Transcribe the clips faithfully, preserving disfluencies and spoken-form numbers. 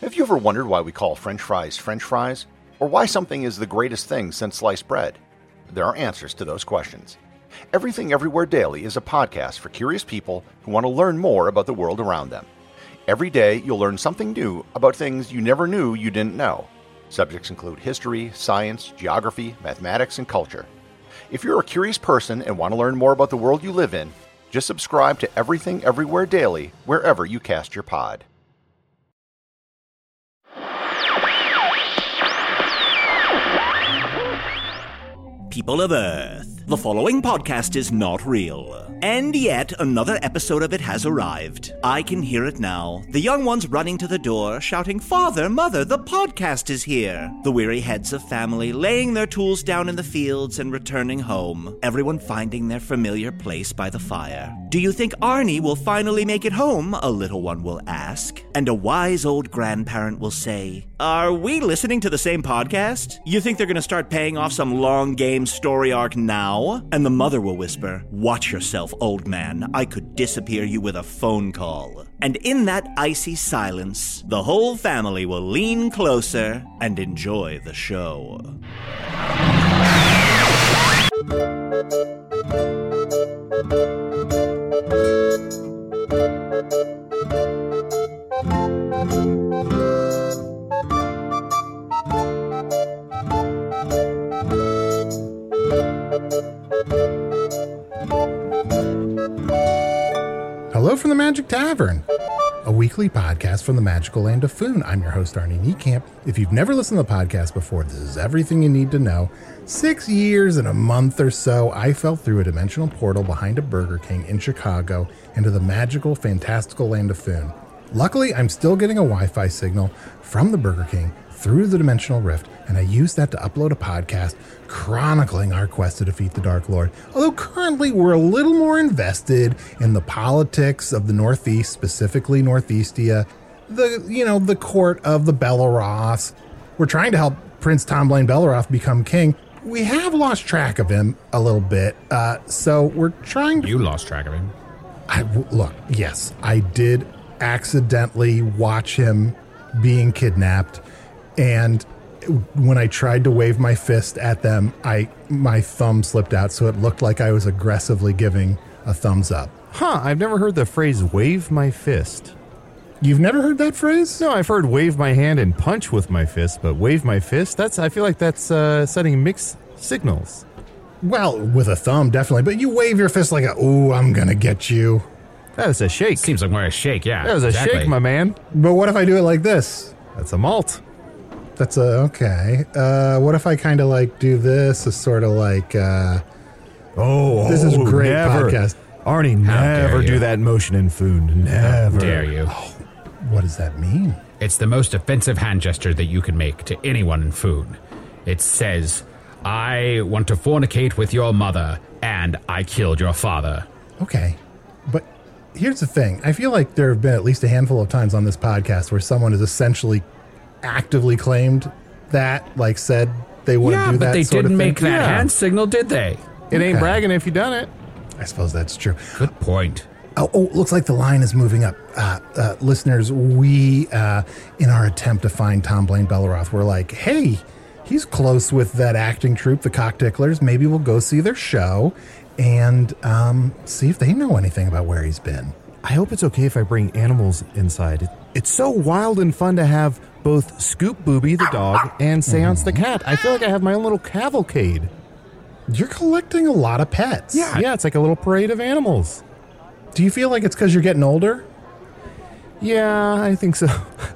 Have you ever wondered why we call French fries French fries? Or why something is the greatest thing since sliced bread? There are answers to those questions. Everything Everywhere Daily is a podcast for curious people who want to learn more about the world around them. Every day, you'll learn something new about things you never knew you didn't know. Subjects include history, science, geography, mathematics, and culture. If you're a curious person and want to learn more about the world you live in, just subscribe to Everything Everywhere Daily wherever you cast your pod. People of Earth, the following podcast is not real. And yet, another episode of it has arrived. I can hear it now. The young ones running to the door, shouting, "Father, Mother, the podcast is here!" The weary heads of family laying their tools down in the fields and returning home. Everyone finding their familiar place by the fire. Do you think Arnie will finally make it home? A little one will ask. And a wise old grandparent will say, "Are we listening to the same podcast? You think they're going to start paying off some long game story arc now?" And the mother will whisper, "Watch yourself, old man. I could disappear you with a phone call." And in that icy silence, the whole family will lean closer and enjoy the show. Hello from the Magic Tavern, a weekly podcast from the magical land of Foon. I'm your host, Arnie Niekamp. If you've never listened to the podcast before, this is everything you need to know. Six years and a month or so, I fell through a dimensional portal behind a Burger King in Chicago into the magical, fantastical land of Foon. Luckily, I'm still getting a Wi-Fi signal from the Burger King through the dimensional rift, and I used that to upload a podcast chronicling our quest to defeat the Dark Lord. Although currently we're a little more invested in the politics of the Northeast, specifically Northeastia, the, you know, the court of the Belleroths. We're trying to help Prince Tomblaine Belleroth become king. We have lost track of him a little bit, uh, so we're trying to... You lost track of him. I, look, yes, I did accidentally watch him being kidnapped, and when I tried to wave my fist at them, I my thumb slipped out, so it looked like I was aggressively giving a thumbs up. Huh, I've never heard the phrase wave my fist. You've never heard that phrase? No, I've heard wave my hand and punch with my fist, but wave my fist, that's I feel like that's uh, sending mixed signals. Well, with a thumb, definitely, but you wave your fist like a, ooh, I'm gonna get you. That is a shake. Seems like more a shake, yeah. That was a exactly. shake, my man. But what if I do it like this? That's a malt. That's a, okay. Uh, what if I kind of like do this as sort of like, uh, oh, this is oh, great never. podcast. Arnie, How never dare do you. that motion in Foon. Never. How dare you. Oh, what does that mean? It's the most offensive hand gesture that you can make to anyone in Foon. It says, "I want to fornicate with your mother, and I killed your father." Okay, but here's the thing. I feel like there have been at least a handful of times on this podcast where someone has essentially actively claimed that, like said they want to Yeah, do that but they sort didn't of thing. make that Yeah. hand signal, did they? It ain't Okay. bragging if you done it. I suppose that's true. Good point. Oh, oh, looks like the line is moving up. Uh, uh, listeners, we, uh, in our attempt to find Tomblaine Belleroth, we're like, hey, he's close with that acting troupe, the Cockticklers. Maybe we'll go see their show and um, see if they know anything about where he's been. I hope it's okay if I bring animals inside. It, it's so wild and fun to have both Scoop Booby the dog and Seance the cat. I feel like I have my own little cavalcade. You're collecting a lot of pets. Yeah, yeah, it's like a little parade of animals. Do you feel like it's because you're getting older? Yeah, I think so.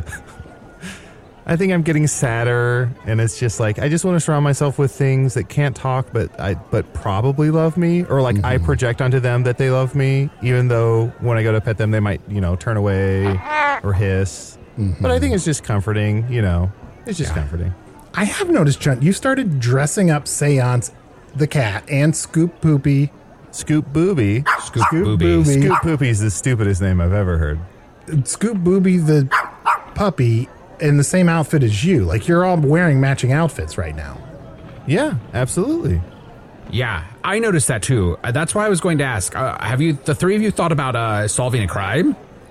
I think I'm getting sadder, and it's just like I just want to surround myself with things that can't talk, but I but probably love me, or like mm-hmm. I project onto them that they love me, even though when I go to pet them, they might you know turn away or hiss. Mm-hmm. But I think it's just comforting, you know. It's just yeah. comforting. I have noticed, Chunt, you started dressing up Seance the cat and Scoop Poopy. Scoop Booby. Scoop, Scoop Booby. Booby. Scoop Poopy is the stupidest name I've ever heard. Scoop Booby the puppy in the same outfit as you. Like, you're all wearing matching outfits right now. Yeah, absolutely. Yeah, I noticed that too. Uh, that's why I was going to ask, uh, have you, the three of you, thought about uh, solving a crime?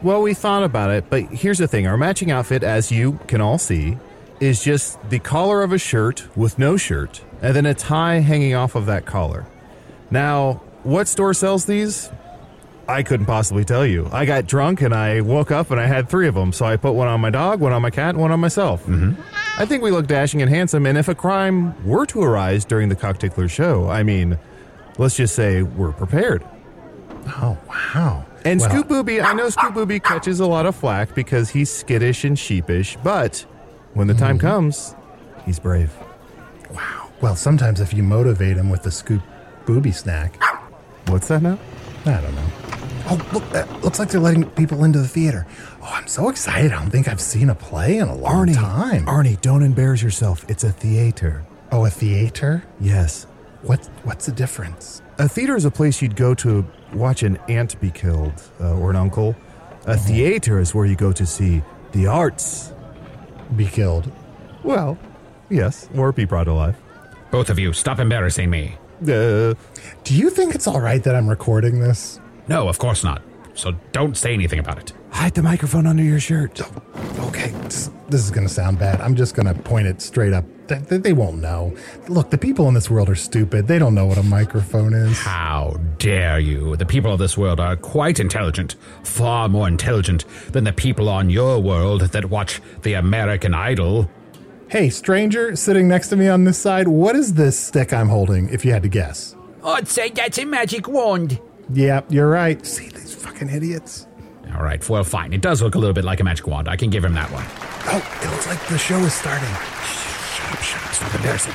Well, we thought about it, but here's the thing. Our matching outfit, as you can all see, is just the collar of a shirt with no shirt, and then a tie hanging off of that collar. Now, what store sells these? I couldn't possibly tell you. I got drunk and I woke up and I had three of them, so I put one on my dog, one on my cat, and one on myself. Mm-hmm. I think we look dashing and handsome, and if a crime were to arise during the Cocktickler show, I mean, let's just say we're prepared. Oh, wow. And well, Scoop Booby, I know Scoop Booby catches a lot of flack because he's skittish and sheepish, but when the time mm-hmm. comes, he's brave. Wow. Well, sometimes if you motivate him with the Scoop Booby snack. What's that now? I don't know. Oh, look, that looks like they're letting people into the theater. Oh, I'm so excited. I don't think I've seen a play in a long Arnie, time. Arnie, don't embarrass yourself. It's a theater. Oh, a theater? Yes. What? What's the difference? A theater is a place you'd go to watch an aunt be killed, uh, or an uncle. A mm-hmm. theater is where you go to see the arts be killed. Well, yes, or be brought alive. Both of you, stop embarrassing me. Uh, Do you think it's all right that I'm recording this? No, of course not. So don't say anything about it. Hide the microphone under your shirt. Oh, okay, this, this is going to sound bad. I'm just going to point it straight up. They, they won't know. Look, the people in this world are stupid. They don't know what a microphone is. How dare you? The people of this world are quite intelligent. Far more intelligent than the people on your world that watch the American Idol. Hey, stranger sitting next to me on this side, what is this stick I'm holding, if you had to guess? I'd say that's a magic wand. Yeah, you're right. See, these fucking idiots. All right, well, fine. It does look a little bit like a magic wand. I can give him that one. Oh, it looks like the show is starting. Shut up, shut up. Stop embarrassing.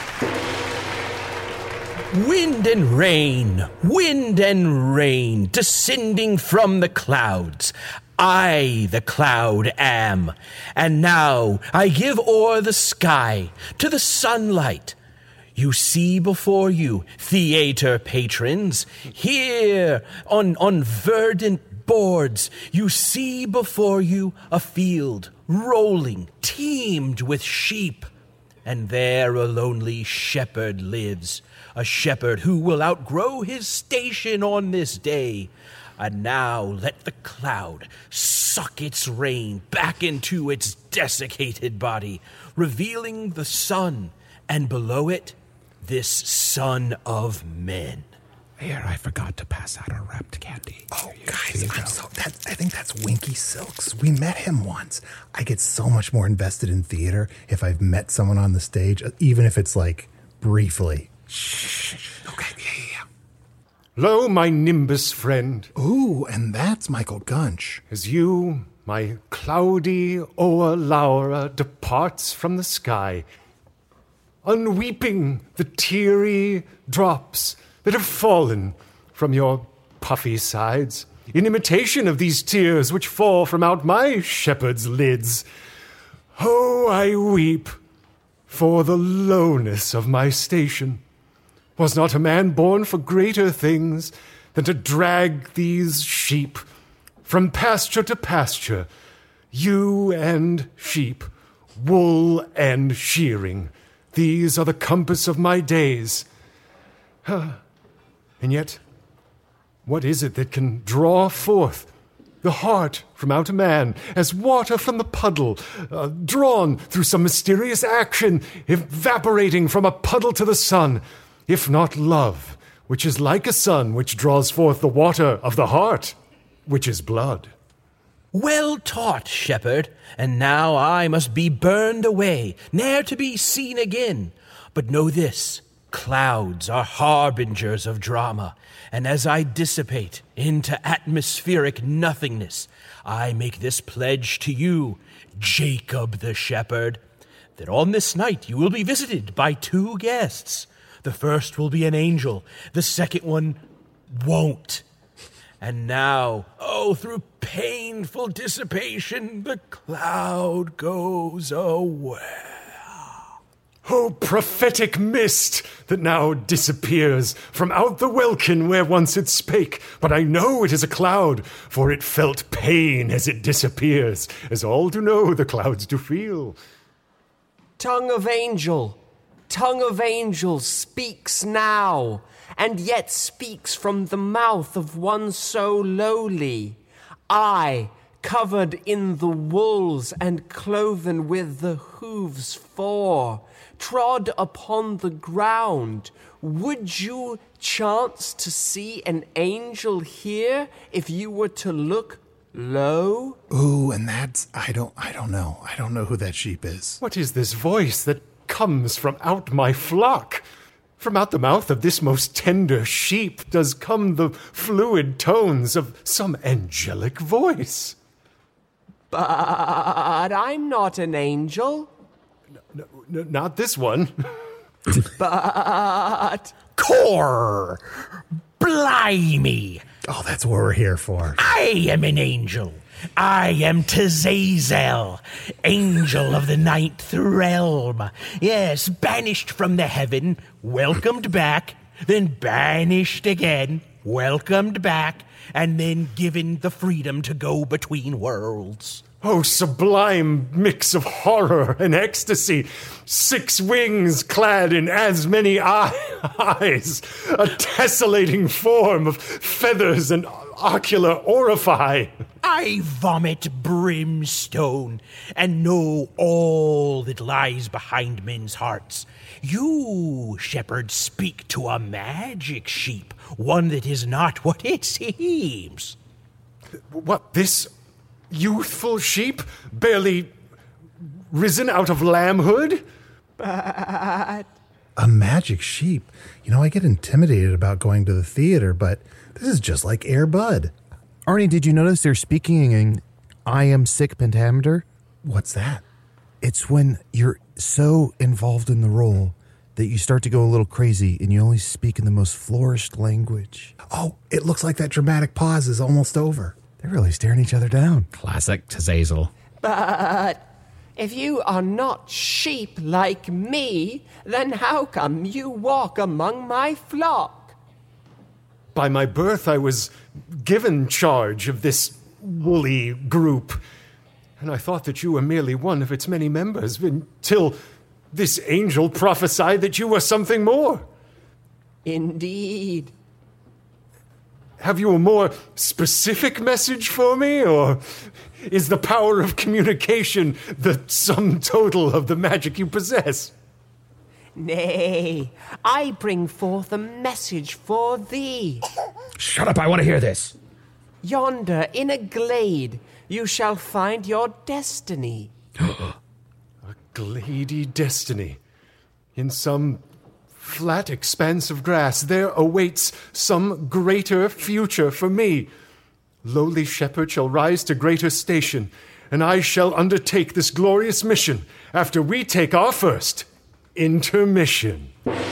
Wind and rain, wind and rain, descending from the clouds. I, the cloud, am, and now I give o'er the sky to the sunlight. You see before you, theater patrons, here on, on verdant boards, you see before you a field rolling, teemed with sheep. And there a lonely shepherd lives, a shepherd who will outgrow his station on this day. And now let the cloud suck its rain back into its desiccated body, revealing the sun, and below it, this son of men. Here, I forgot to pass out a wrapped candy. Oh, guys, I'm so, that, I think that's Winky Silks. We met him once. I get so much more invested in theater if I've met someone on the stage, even if it's like briefly. Shh. Okay, yeah, yeah, yeah. Lo, my Nimbus friend. Ooh, and that's Michael Gunch. As you, my cloudy o'er Laura, departs from the sky, unweeping the teary drops that have fallen from your puffy sides, in imitation of these tears which fall from out my shepherd's lids. Oh, I weep for the lowness of my station. Was not a man born for greater things than to drag these sheep from pasture to pasture, ewe and sheep, wool and shearing? These are the compass of my days. And yet, what is it that can draw forth the heart from out a man as water from the puddle, uh, drawn through some mysterious action, evaporating from a puddle to the sun, if not love, which is like a sun which draws forth the water of the heart, which is blood? Well taught, shepherd, and now I must be burned away, ne'er to be seen again. But know this, clouds are harbingers of drama, and as I dissipate into atmospheric nothingness, I make this pledge to you, Jacob the shepherd, that on this night you will be visited by two guests. The first will be an angel, the second one won't. And now, oh, through painful dissipation, the cloud goes away. Oh, prophetic mist that now disappears from out the welkin where once it spake. But I know it is a cloud, for it felt pain as it disappears, as all do know the clouds do feel. Tongue of angel, tongue of angel speaks now, and yet speaks from the mouth of one so lowly. I, covered in the wools and cloven with the hooves four, trod upon the ground. Would you chance to see an angel here if you were to look low? Ooh, and that's, I don't, I don't know. I don't know who that sheep is. What is this voice that comes from out my flock? From out the mouth of this most tender sheep does come the fluid tones of some angelic voice. But I'm not an angel. No, no, not this one. But... Core! Blimey! Oh, that's what we're here for. I am an angel. I am Tazazel, angel of the ninth realm. Yes, banished from the heaven, welcomed back, then banished again, welcomed back, and then given the freedom to go between worlds. Oh, sublime mix of horror and ecstasy. Six wings clad in as many eyes. A tessellating form of feathers and ocular orify. I vomit brimstone and know all that lies behind men's hearts. You, shepherd, speak to a magic sheep, one that is not what it seems. What, this youthful sheep, barely risen out of lambhood? But... A magic sheep. You know, I get intimidated about going to the theater, but this is just like Air Bud. Arnie, did you notice they're speaking in I am sick pentameter? What's that? It's when you're so involved in the role that you start to go a little crazy and you only speak in the most flourished language. Oh, it looks like that dramatic pause is almost over. They're really staring each other down. Classic Tazazel. But if you are not sheep like me, then how come you walk among my flock? By my birth, I was given charge of this woolly group, and I thought that you were merely one of its many members until this angel prophesied that you were something more. Indeed. Have you a more specific message for me, or is the power of communication the sum total of the magic you possess? Nay, I bring forth a message for thee. Shut up, I want to hear this. Yonder, in a glade, you shall find your destiny. A glady destiny. In some flat expanse of grass, there awaits some greater future for me. Lowly shepherd shall rise to greater station, and I shall undertake this glorious mission after we take our first intermission.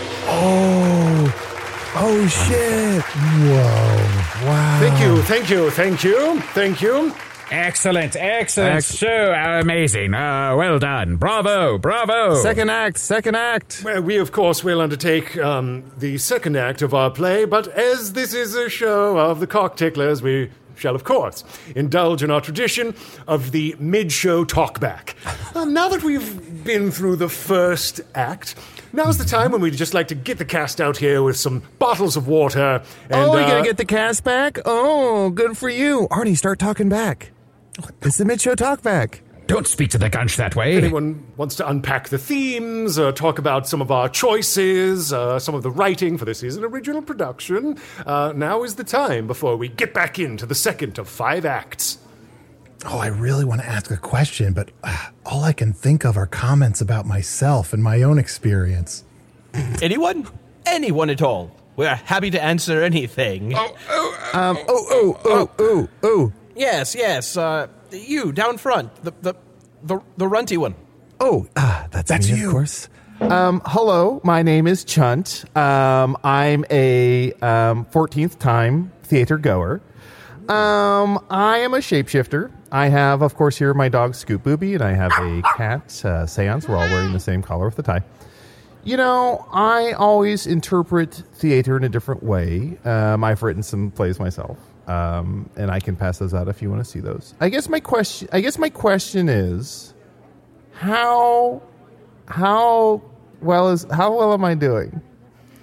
Oh, oh shit. Whoa, wow. Thank you, thank you, thank you, thank you. Excellent, excellent. Ex- so amazing. Uh, well done. Bravo, bravo. Second act, second act. Well, we, of course, will undertake um, the second act of our play, but as this is a show of the Cockticklers, we shall, of course, indulge in our tradition of the mid-show talkback. uh, now that we've been through the first act, now's the time when we'd just like to get the cast out here with some bottles of water. And, oh, you uh, gonna get the cast back? Oh, good for you. Arnie, start talking back. It's the mid-show talk back. Don't speak to the gunch that way. anyone wants to unpack the themes, uh, talk about some of our choices, uh, some of the writing, for this is an original production, uh, now is the time before we get back into the second of five acts. Oh, I really want to ask a question, but uh, all I can think of are comments about myself and my own experience. Anyone? Anyone at all. We're happy to answer anything. Um, oh, oh, oh, oh, oh. Yes, yes. Uh, you down front, the the the, the runty one. Oh, ah, that's, That's me, you. of course. Um, hello, my name is Chunt. Um, I'm a um, fourteenth time theater goer. Um, I am a shapeshifter. I have, of course, here my dog Scoop Booby, and I have a cat, uh, Seance. We're all wearing the same collar with the tie. You know, I always interpret theater in a different way. Um, I've written some plays myself. Um, and I can pass those out if you want to see those. I guess my question, I guess my question is, how, how well is, how well am I doing?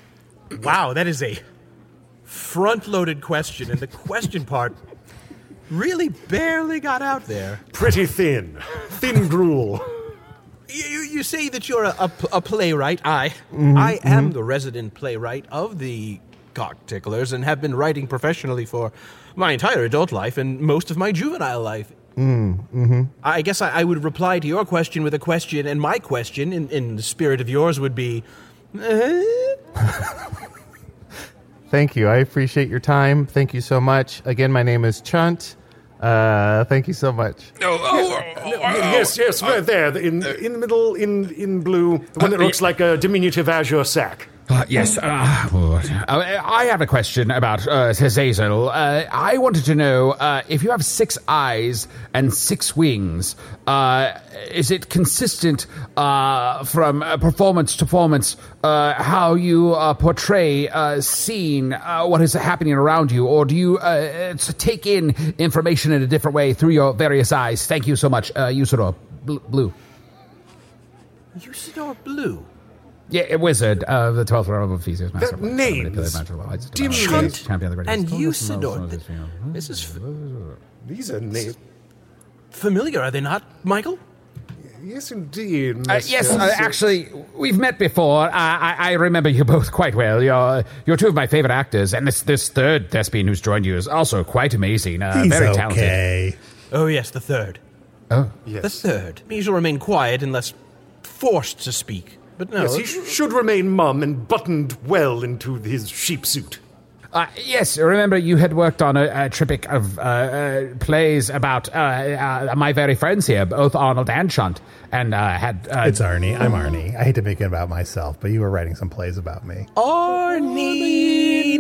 Wow, that is a front-loaded question, and the question part really barely got out there. Pretty thin. Thin gruel. You, you say that you're a, a, a playwright. I, mm-hmm, I am mm-hmm. the resident playwright of the Cock Ticklers and have been writing professionally for my entire adult life and most of my juvenile life. Mm, mm-hmm. I guess I, I would reply to your question with a question, and my question, in, in the spirit of yours, would be... Uh? Thank you. I appreciate your time. Thank you so much. Again, my name is Chunt. Uh, thank you so much. Oh, oh, oh, oh, yes, yes, right there, in in the middle, in in blue, the one that looks like a diminutive azure sack. Uh, yes, uh, uh, I have a question about uh, Zazel. Uh, I wanted to know uh, if you have six eyes and six wings, uh, is it consistent uh, from uh, performance to performance uh, how you uh, portray uh, scene, uh, what is happening around you, or do you uh, take in information in a different way through your various eyes? Thank you so much, uh, Usador Bl- Blue. Usador Blue? Yeah, a wizard of the twelfth realm of Theseus. That name, Chunt and Usador. This is f- these are names familiar, are they not, Michael? Yes, indeed. Uh, yes, uh, actually, we've met before. Uh, I, I remember you both quite well. You're you're two of my favorite actors, and this this third thespian who's joined you is also quite amazing. Uh, He's very okay. talented. Oh yes, the third. Oh, yes. The third. He shall remain quiet unless forced to speak. But no, yes, he sh- should remain mum and buttoned well into his sheep suit. Uh, yes, remember you had worked on a, a triptych of uh, uh, plays about uh, uh, my very friends here, both Arnold and Chunt, and uh, had... Uh, it's Arnie. I'm Arnie. I hate to make it about myself, but you were writing some plays about me. Arnie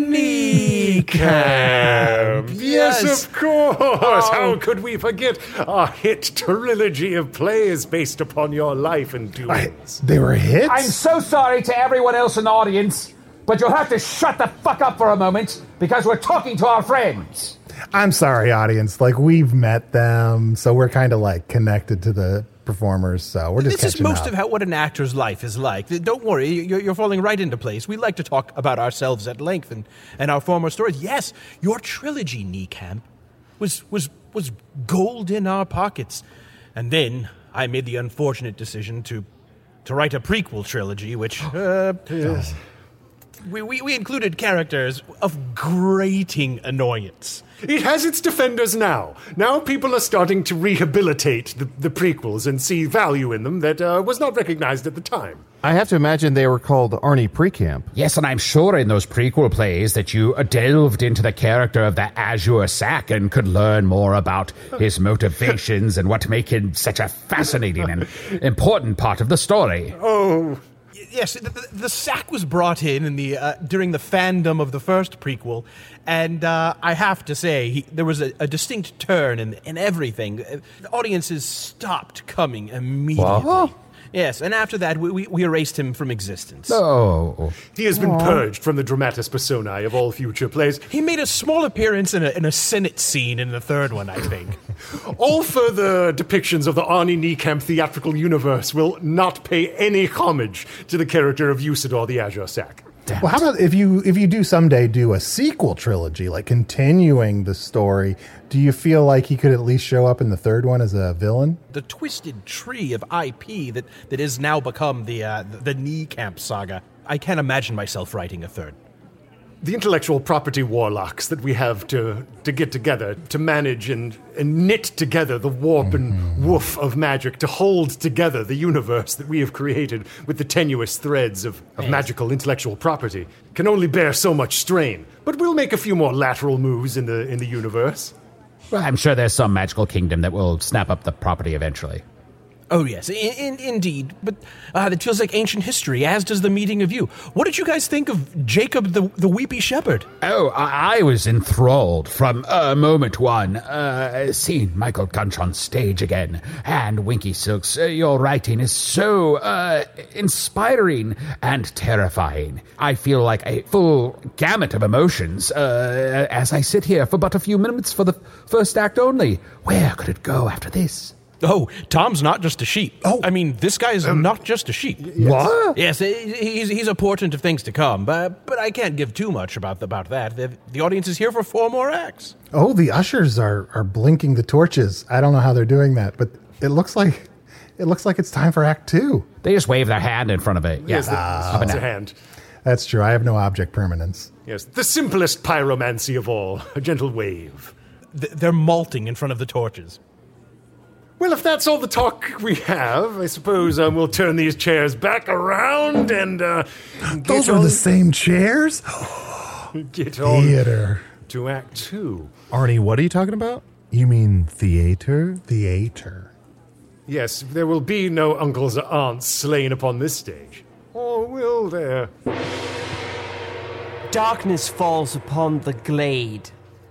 Niekamp! Yes, yes, of course! Oh. How could we forget a hit trilogy of plays based upon your life and doings? I, they were hits? I'm so sorry to everyone else in the audience, but you'll have to shut the fuck up for a moment, because we're talking to our friends. I'm sorry, audience. Like, we've met them, so we're kind of, like, connected to the performers, so we're just This is most up. of how what an actor's life is like. Don't worry, you're, you're falling right into place. We like to talk about ourselves at length and, and our former stories. Yes, your trilogy, Niekamp, was, was, was gold in our pockets. And then I made the unfortunate decision to, to write a prequel trilogy, which... Uh, yes. We, we we included characters of grating annoyance. It has its defenders now. Now people are starting to rehabilitate the, the prequels and see value in them that uh, was not recognized at the time. I have to imagine they were called Arnie Precamp. Yes, and I'm sure in those prequel plays that you delved into the character of the Azure Sack and could learn more about his motivations and what make him such a fascinating and important part of the story. Oh... Yes, the, the, the sack was brought in, in the, uh, during the fandom of the first prequel, and uh, I have to say, he, there was a, a distinct turn in, in everything. The audiences stopped coming immediately. What? Yes, and after that, we, we, we erased him from existence. Oh. He has been Aww. purged from the dramatis personae of all future plays. He made a small appearance in a, in a Senate scene in the third one, I think. All further depictions of the Arnie Niekamp theatrical universe will not pay any homage to the character of Usador the Azure Sack. Well, how about if you if you do someday do a sequel trilogy, like continuing the story, do you feel like he could at least show up in the third one as a villain? The twisted tree of I P that, that has now become the, uh, the, the Niekamp saga. I can't imagine myself writing a third. The intellectual property warlocks that we have to, to get together, to manage and, and knit together the warp mm-hmm. and woof of magic, to hold together the universe that we have created with the tenuous threads of, of yes. magical intellectual property, can only bear so much strain. But we'll make a few more lateral moves in the in the universe. Well, I'm sure there's some magical kingdom that will snap up the property eventually. Oh, yes, in, in, indeed. But uh, that feels like ancient history, as does the meeting of you. What did you guys think of Jacob the, the Weepy Shepherd? Oh, I, I was enthralled from uh, moment one. Uh, seeing Michael Gunch on stage again. And Winky Silks, uh, your writing is so uh, inspiring and terrifying. I feel like a full gamut of emotions uh, as I sit here for but a few minutes for the first act only. Where could it go after this? Oh, Tom's not just a sheep. Oh. I mean, this guy is um, not just a sheep. What? Yes, he's he's a portent of things to come, but but I can't give too much about about that. The, the audience is here for four more acts. Oh, the ushers are are blinking the torches. I don't know how they're doing that, but it looks like it looks like it's time for Act Two. They just wave their hand in front of it. Yeah, Yes, the, up and it's a down. hand. That's true. I have no object permanence. Yes, the simplest pyromancy of all. A gentle wave. Th- they're malting in front of the torches. Well, if that's all the talk we have, I suppose um, we'll turn these chairs back around and uh, get Those are on, the same chairs? get on Theater. to Act Two. Arnie, what are you talking about? You mean theater? Theater. Yes, there will be no uncles or aunts slain upon this stage. Or will there? Darkness falls upon the glade.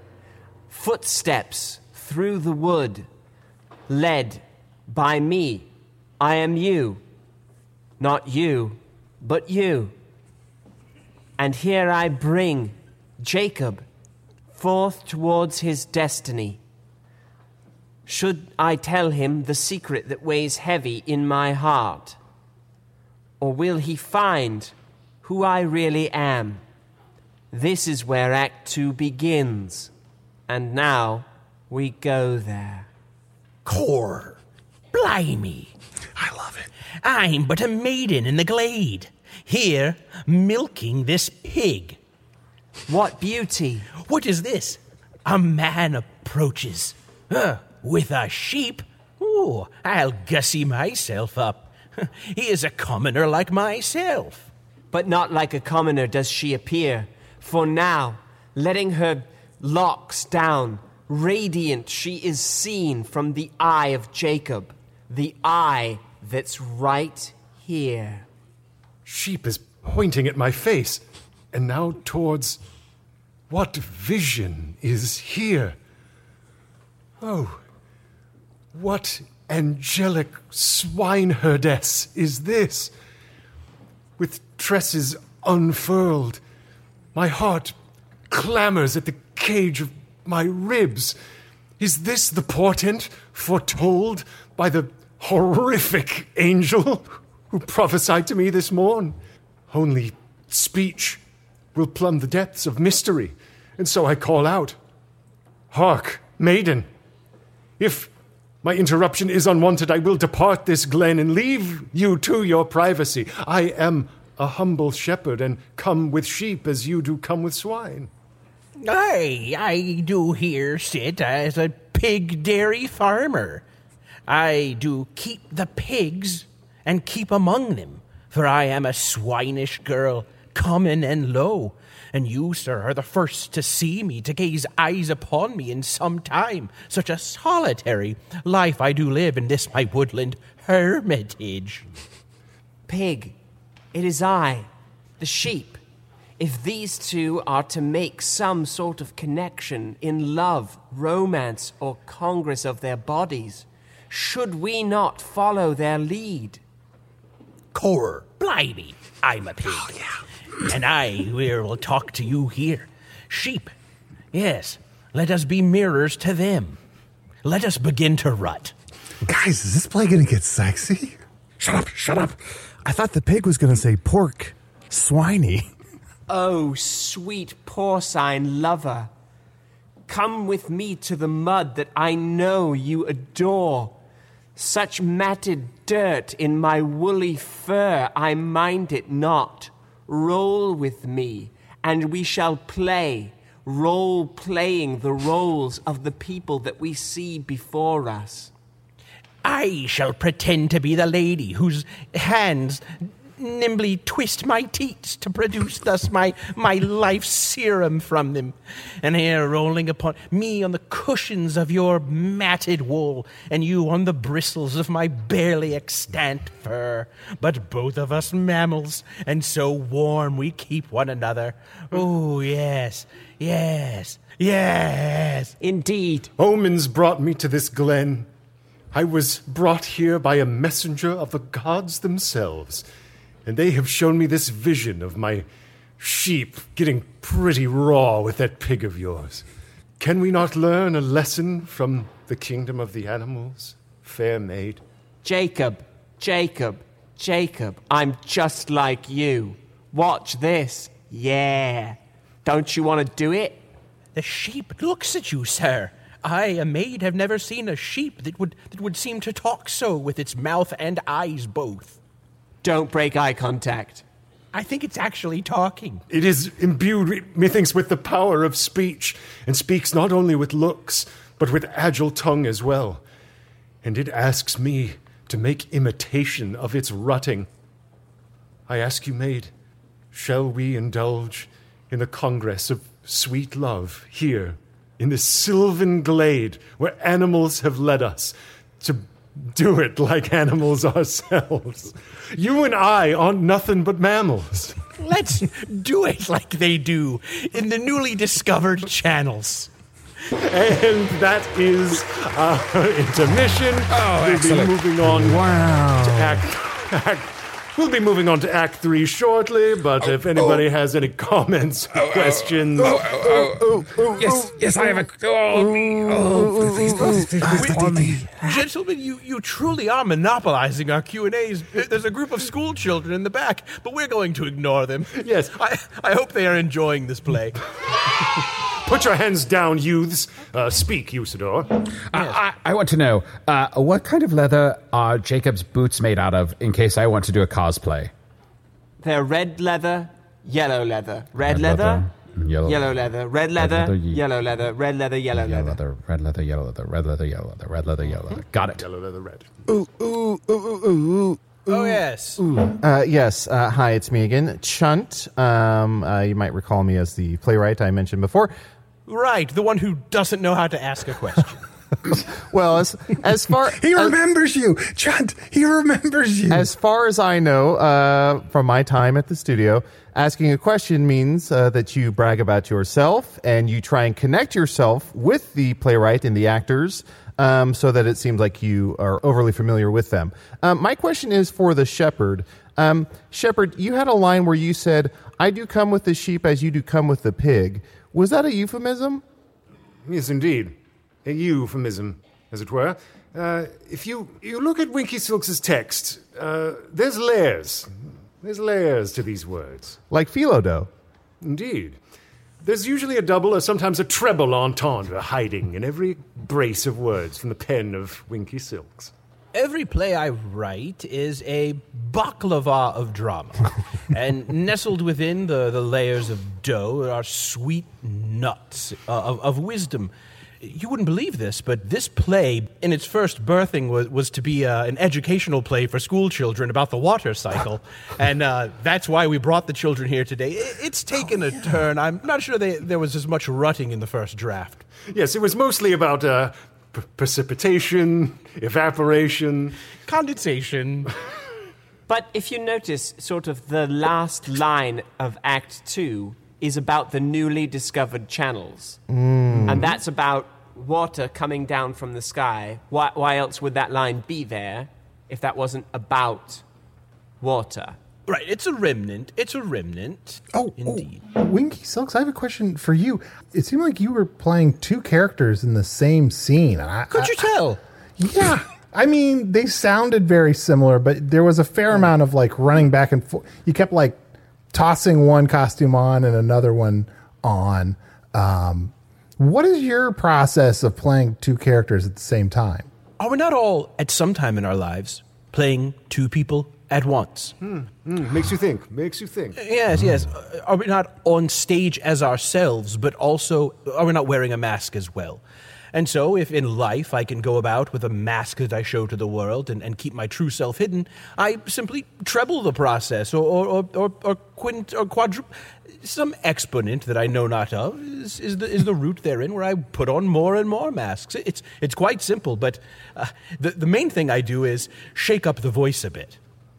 Footsteps through the wood, led by me. I am you. Not you, but you. And here I bring Jacob forth towards his destiny. Should I tell him the secret that weighs heavy in my heart? Or will he find who I really am? This is where Act Two begins. And now we go there. Core, blimey. I love it. I'm but a maiden in the glade, here milking this pig. What beauty! What is this? A man approaches. Uh, with a sheep? Ooh, I'll gussy myself up. He is a commoner like myself. But not like a commoner does she appear. For now, letting her locks down, radiant she is seen from the eye of Jacob, the eye that's right here. Sheep is pointing at my face, and now towards... What vision is here? Oh, what angelic swineherdess is this? With tresses unfurled, my heart clamors at the cage of my ribs. Is this the portent foretold by the horrific angel who prophesied to me this morn? Only speech will plumb the depths of mystery, and so I call out, "Hark, maiden! If my interruption is unwanted, I will depart this glen and leave you to your privacy. I am a humble shepherd, and come with sheep as you do come with swine." Aye, I do here sit as a pig dairy farmer. I do keep the pigs and keep among them, for I am a swinish girl, common and low, and you, sir, are the first to see me, to gaze eyes upon me in some time. Such a solitary life I do live in this my woodland hermitage. Pig, it is I, the sheep. If these two are to make some sort of connection in love, romance, or congress of their bodies, should we not follow their lead? Core, blimey, I'm a pig. Oh, yeah. And I will talk to you here. Sheep, yes, let us be mirrors to them. Let us begin to rut. Guys, is this play going to get sexy? Shut up, shut up. I thought the pig was going to say pork. Swiney. Oh, sweet porcine lover, come with me to the mud that I know you adore. Such matted dirt in my woolly fur, I mind it not. Roll with me, and we shall play, role-playing the roles of the people that we see before us. I shall pretend to be the lady whose hands nimbly twist my teats to produce thus my, my life serum from them, and here rolling upon me on the cushions of your matted wool, and you on the bristles of my barely extant fur, but both of us mammals, and so warm we keep one another. Oh, yes, yes, yes. Indeed. Omens brought me to this glen. I was brought here by a messenger of the gods themselves, and they have shown me this vision of my sheep getting pretty raw with that pig of yours. Can we not learn a lesson from the kingdom of the animals? fair maid. Jacob, Jacob, Jacob, I'm just like you. Watch this. Yeah. Don't you want to do it? The sheep looks at you, sir. I, a maid, have never seen a sheep that would that would seem to talk so with its mouth and eyes both. Don't break eye contact. I think it's actually talking. It is imbued, methinks, with the power of speech, and speaks not only with looks, but with agile tongue as well. And it asks me to make imitation of its rutting. I ask you, maid, shall we indulge in the congress of sweet love here, in this sylvan glade where animals have led us, to do it like animals ourselves? You and I aren't nothing but mammals. Let's do it like they do in the newly discovered channels. And that is our intermission. Oh, we'll excellent. be moving on Wow. to act, act. We'll be moving on to Act Three shortly. But if anybody has any comments, or questions, Yes, yes, I have a. Oh, oh, please, please, please, please, call me. Gentlemen, you, you truly are monopolizing our Q and A's. There's a group of school children in the back, but we're going to ignore them. Yes. I, I hope they are enjoying this play. put your hands down, youths. Uh, speak, Usador. I, I, I want to know, uh, what kind of leather are Jacob's boots made out of, in case I want to do a cosplay? They're red leather, yellow leather. Red, leather, yellow, yellow leather. Red leather, leather, ye- yellow leather. Red leather, yellow yellow leather. leather, red leather, yellow leather, red leather, yellow leather, red leather, yellow leather. Got it. Yellow leather, red. Ooh, ooh, ooh, ooh, ooh. Oh, yes. Uh, yes. Uh, hi, it's me again, Chunt. Um, uh, you might recall me as the playwright I mentioned before. Right, the one who doesn't know how to ask a question. Well, as as far He as, remembers you, Chunt. He remembers you. as far as I know, uh, from my time at the studio, asking a question means uh, that you brag about yourself and you try and connect yourself with the playwright and the actors, um, so that it seems like you are overly familiar with them. Um, my question is for the shepherd. Um, shepherd, you had a line where you said, "I do come with the sheep as you do come with the pig." Was that a euphemism? Yes, indeed. A euphemism, as it were. Uh, if you, you look at Winky Silks' text, uh, there's layers. There's layers to these words. Like Philodo. Indeed. There's usually a double or sometimes a treble entendre hiding in every brace of words from the pen of Winky Silks. Every play I write is a baklava of drama. And nestled within the, the layers of dough are sweet nuts uh, of, of wisdom. You wouldn't believe this, but this play, in its first birthing, was, was to be uh, an educational play for school children about the water cycle. And uh, that's why we brought the children here today. It, it's taken a turn. I'm not sure they, there was as much rutting in the first draft. Yes, it was mostly about uh, p- precipitation, evaporation. Condensation. But if you notice, sort of the last line of Act Two is about the newly discovered channels. And that's about water coming down from the sky. Why, why else would that line be there if that wasn't about water? Right, it's a remnant. It's a remnant. Oh, Indeed. oh, Winky Silks, I have a question for you. It seemed like you were playing two characters in the same scene. I, Could I- you tell? Yeah. I mean, they sounded very similar, but there was a fair amount of like running back and forth. You kept like tossing one costume on and another one on. Um, what is your process of playing two characters at the same time? Are we not all, at some time in our lives, playing two people at once? Mm, makes you think, makes you think. Yes, yes. Uh, Are we not on stage as ourselves, but also are we not wearing a mask as well? And so, if in life I can go about with a mask that I show to the world and, and keep my true self hidden, I simply treble the process, or or or, or, or quint or quadruple. Some exponent that I know not of is, is the is the route therein, where I put on more and more masks. It's it's quite simple, but uh, the the main thing I do is shake up the voice a bit.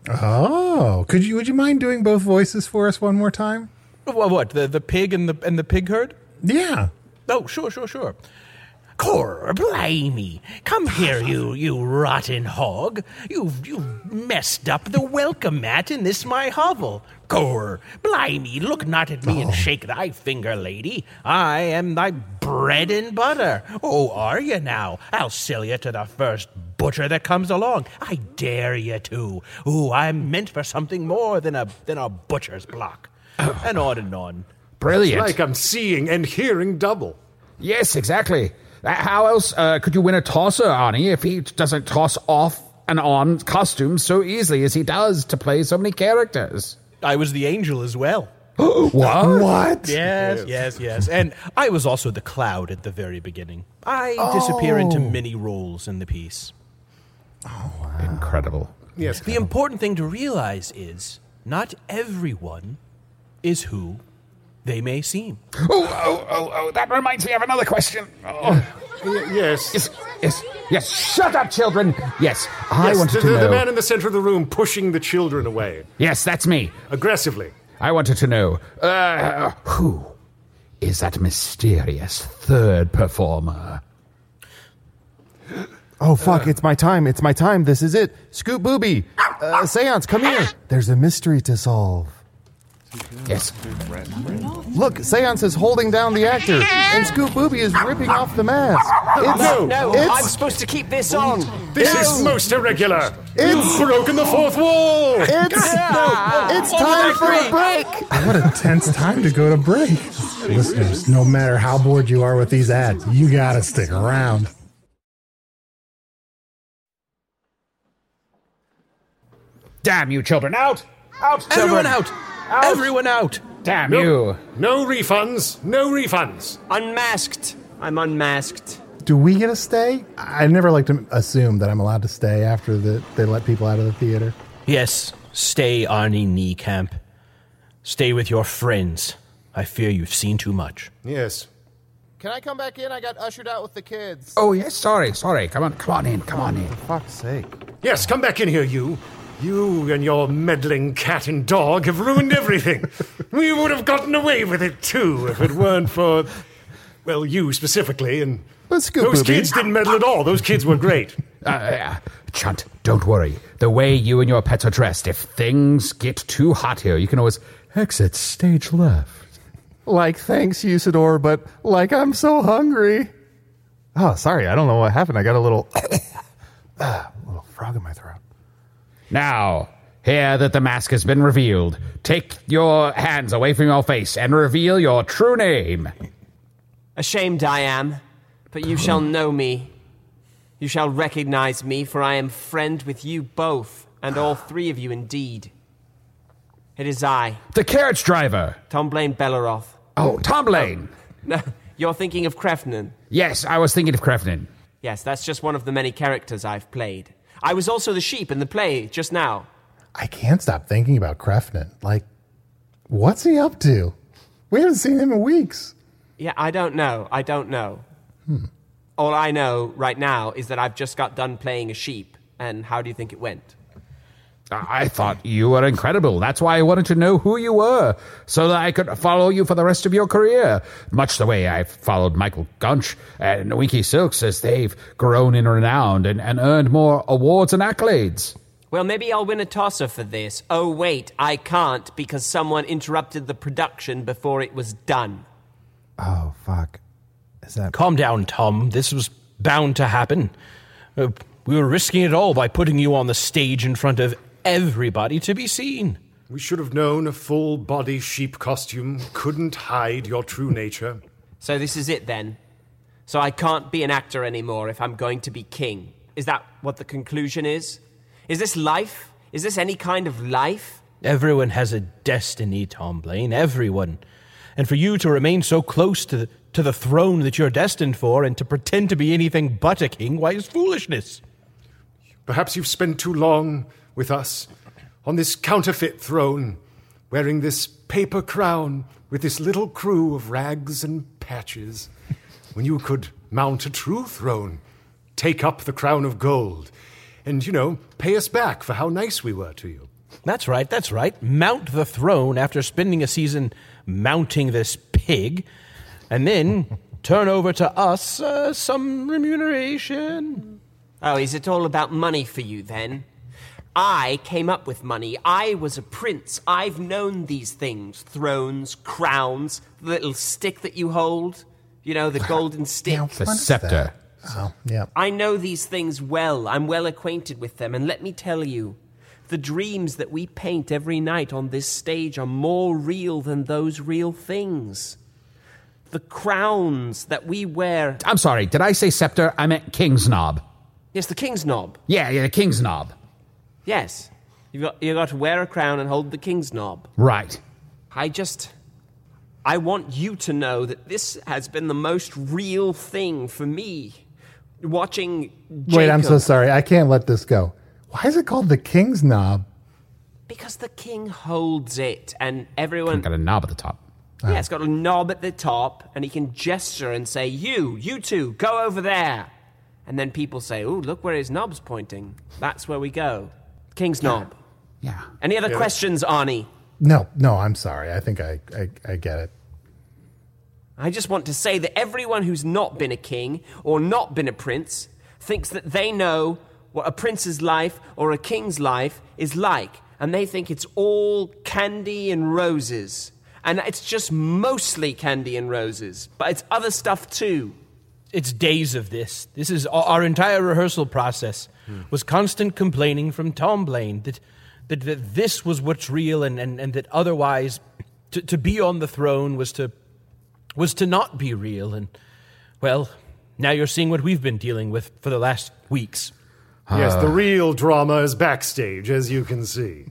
Oh, could you? Would you mind doing both voices for us one more time? What? What? The the pig and the and the pig herd? Yeah. Oh, sure, sure, sure. Cor, blimey. Come here, you you rotten hog. You've, you've messed up the welcome mat in this my hovel. Cor, blimey, look not at me and shake thy finger, lady. I am thy bread and butter. Oh, are you now? I'll sell you to the first butcher that comes along. I dare you to. Ooh, I'm meant for something more than a than a butcher's block. And on and on. Brilliant. It's like I'm seeing and hearing double. Yes, exactly. Uh, How else uh, could you win a tosser, Arnie, if he doesn't toss off and on costumes so easily as he does to play so many characters? I was the angel as well. What? What? Yes, yes, yes. And I was also the cloud at the very beginning. I disappear into many roles in the piece. Incredible. Yes. The important thing to realize is not everyone is who they may seem. Oh, oh, oh, oh, that reminds me of another question. Oh. Y- yes. Yes, yes, yes, shut up, children. Yes, I Yes, wanted the, to the, know. the man in the center of the room pushing the children away Yes, that's me. aggressively. I wanted to know, uh, who is that mysterious third performer? Oh, fuck, it's my time. It's my time. This is it. Scoop Booby. Uh, Seance, come here. There's a mystery to solve. Yes. Look, Seance is holding down the actor, and Scoop Booby is ripping off the mask. It's, No, No, it's, I'm supposed to keep this on. This No. is most irregular. It's- You've broken the fourth wall. it's, it's time for a break. What a tense time to go to break. Listeners, no matter how bored you are with these ads, you gotta stick around. Damn you, children. Out! Out, children! Everyone out! Out. Everyone out! Damn No, you! no refunds. No refunds. Unmasked. I'm unmasked. Do we get to stay? I never like to assume that I'm allowed to stay after the, they let people out of the theater. Yes, stay, Arnie Niekamp. Stay with your friends. I fear you've seen too much. Yes. Can I come back in? I got ushered out with the kids. Oh, yes, sorry, sorry. Come on, come on in, come on in. For fuck's sake. Yes, come back in here, you. You and your meddling cat and dog have ruined everything. We would have gotten away with it, too, if it weren't for, well, you specifically. And But Scoop those Booby. kids didn't meddle at all. Those kids were great. Uh, uh, Chunt, don't worry. The way you and your pets are dressed, if things get too hot here, you can always exit stage left. Like, thanks, Usador, but like I'm so hungry. Oh, sorry, I don't know what happened. I got a little, uh, little frog in my throat. Now, here that the mask has been revealed, take your hands away from your face and reveal your true name. Ashamed I am, but you shall know me. You shall recognize me, for I am friend with you both, and all three of you indeed. It is I, The carriage driver. Tom Blaine Belleroth. Oh, Tom Lane. No, you're thinking of Krefnen. Yes, I was thinking of Krefnen. Yes, that's just one of the many characters I've played. I was also the sheep in the play just now. I can't stop thinking about Krefnen. Like, what's he up to? We haven't seen him in weeks. Yeah, I don't know. I don't know. Hmm. All I know right now is that I've just got done playing a sheep. And how do you think it went? I thought you were incredible. That's why I wanted to know who you were, so that I could follow you for the rest of your career. Much the way I've followed Michael Gunch and Winky Silks as they've grown in renown and, and earned more awards and accolades. Well, maybe I'll win a tosser for this. Oh, wait, I can't because someone interrupted the production before it was done. Oh, fuck. Is that... Calm down, Tom. This was bound to happen. Uh, we were risking it all by putting you on the stage in front of everybody to be seen. We should have known a full-body sheep costume couldn't hide your true nature. So this is it then. So I can't be an actor anymore if I'm going to be king. Is that what the conclusion is? Is this life? Is this any kind of life? Everyone has a destiny, Tom Blaine. Everyone. And for you to remain so close to the, to the throne that you're destined for and to pretend to be anything but a king, why, is foolishness. Perhaps you've spent too long with us on this counterfeit throne, wearing this paper crown with this little crew of rags and patches, when you could mount a true throne, take up the crown of gold, and, you know, pay us back for how nice we were to you. That's right, that's right. Mount the throne after spending a season mounting this pig, and then turn over to us uh, some remuneration. Oh, is it all about money for you, then? I came up with money. I was a prince. I've known these things. Thrones, crowns, the little stick that you hold. You know, the golden stick. Now, The what is scepter. that? Oh, yeah. I know these things well. I'm well acquainted with them. And let me tell you, the dreams that we paint every night on this stage are more real than those real things. The crowns that we wear... I'm sorry, did I say scepter? I meant king's knob. Yes, the king's knob. Yeah, yeah, the king's knob. Yes. You've got, you've got to wear a crown and hold the king's knob. Right. I just... I want you to know that this has been the most real thing for me. Watching Jacob... Wait, I'm so sorry. I can't let this go. Why is it called the King's Knob? Because the king holds it, and everyone... Got a knob at the top. Yeah, it's got a knob at the top, and he can gesture and say, you, you two, go over there. And then people say, ooh, look where his knob's pointing. That's where we go. King's knob. Yeah. Any other questions, Arnie? No, no, I'm sorry. I think I, I, I get it. I just want to say that everyone who's not been a king or not been a prince thinks that they know what a prince's life or a king's life is like, and they think it's all candy and roses. And it's just mostly candy and roses, but it's other stuff too. It's days of this. This is our, our entire rehearsal process was constant complaining from Tom Blaine that that, that this was what's real and, and, and that otherwise to, to be on the throne was to was to not be real. And, well, now you're seeing what we've been dealing with for the last weeks. Yes, the real drama is backstage, as you can see.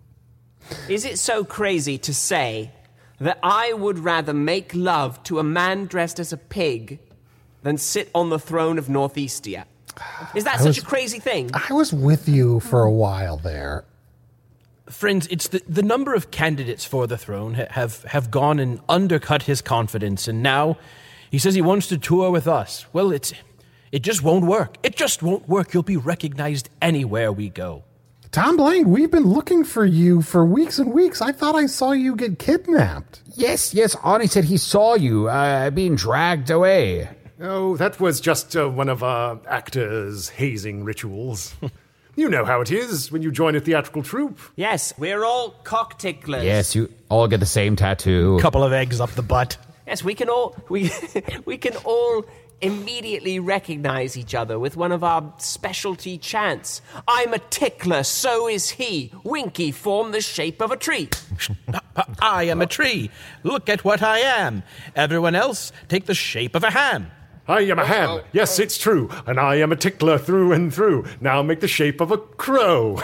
Is it so crazy to say that I would rather make love to a man dressed as a pig than sit on the throne of Northeastia? Is that I such was- a crazy thing? I was with you for a while there. Friends, it's the, the number of candidates for the throne ha- have, have gone and undercut his confidence, and now he says he wants to tour with us. Well, it's it just won't work. It just won't work. You'll be recognized anywhere we go. Tom Blaine, we've been looking for you for weeks and weeks. I thought I saw you get kidnapped. Yes, yes, Arnie said he saw you uh, being dragged away. Oh, that was just uh, one of our actors' hazing rituals. You know how it is when you join a theatrical troupe. Yes, we're all cock ticklers. Yes, you all get the same tattoo. Couple of eggs up the butt. Yes, we can all we we can all immediately recognize each other with one of our specialty chants. I'm a tickler, so is he. Winky form the shape of a tree. I am a tree. Look at what I am. Everyone else, take the shape of a ham. I am a ham. Yes, it's true. And I am a tickler through and through. Now make the shape of a crow.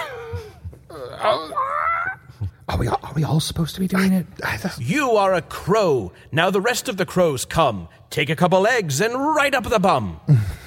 Are we, are we all supposed to be doing it? You are a crow. Now the rest of the crows come. Take a couple eggs and right up the bum.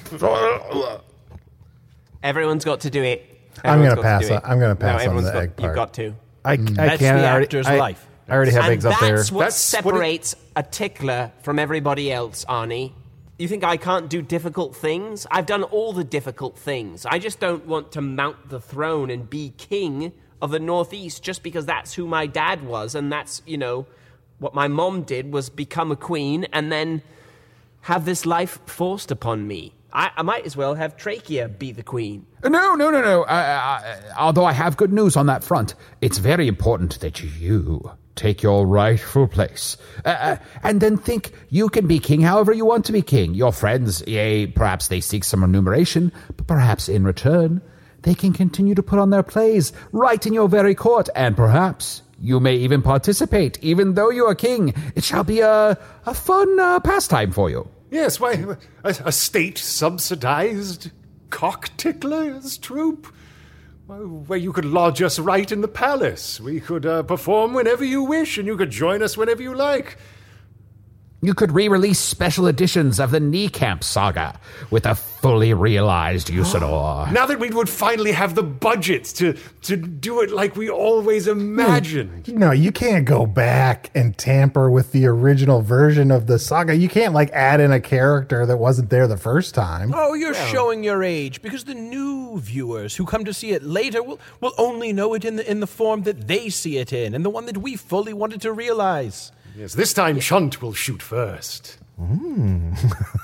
Everyone's got to do it. I'm Everyone's gonna got pass to do on- it. I'm gonna pass no, on everyone's the got, egg part. You've got to. I, I That's can't. the I already- actor's I- life. I already have and eggs up there. that's what That's what it- separates a tickler from everybody else, Arnie. You think I can't do difficult things? I've done all the difficult things. I just don't want to mount the throne and be king of the Northeast just because that's who my dad was, and that's, you know, what my mom did was become a queen and then have this life forced upon me. I, I might as well have Trachea be the queen. No, no, no, no. Uh, uh, although I have good news on that front. It's very important that you take your rightful place. Uh, uh, and then think you can be king however you want to be king. Your friends, yea, perhaps they seek some remuneration, but perhaps in return, they can continue to put on their plays right in your very court, and perhaps you may even participate, even though you are king. It shall be a, a fun uh, pastime for you. Yes, why, a, a state-subsidized cock ticklers troupe? Where you could lodge us right in the palace. We could uh, perform whenever you wish, and you could join us whenever you like. You could re-release special editions of the Kneecamp saga with a fully realized Usador. Now that we would finally have the budget to, to do it like we always imagined. No, you can't go back and tamper with the original version of the saga. You can't, like, add in a character that wasn't there the first time. Oh, you're showing your age because the new viewers who come to see it later will, will only know it in the in the form that they see it in and the one that we fully wanted to realize. Yes, this time Chunt will shoot first. Mm.